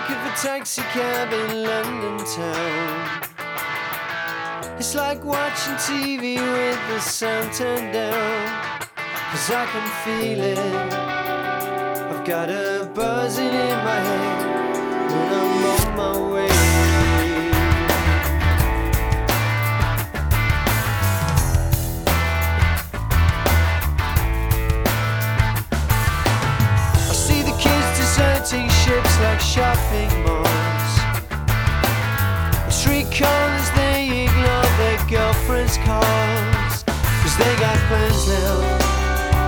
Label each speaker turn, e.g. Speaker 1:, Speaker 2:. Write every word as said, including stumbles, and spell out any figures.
Speaker 1: back of a taxi cab in London town. It's like watching T V with the sound turned down. Cause I can feel it, I've got a buzzing in my head when I'm on my way. I see the kids deserting ships like shopping malls. Street corners, they ignore their girlfriends' calls, cause they got plans now.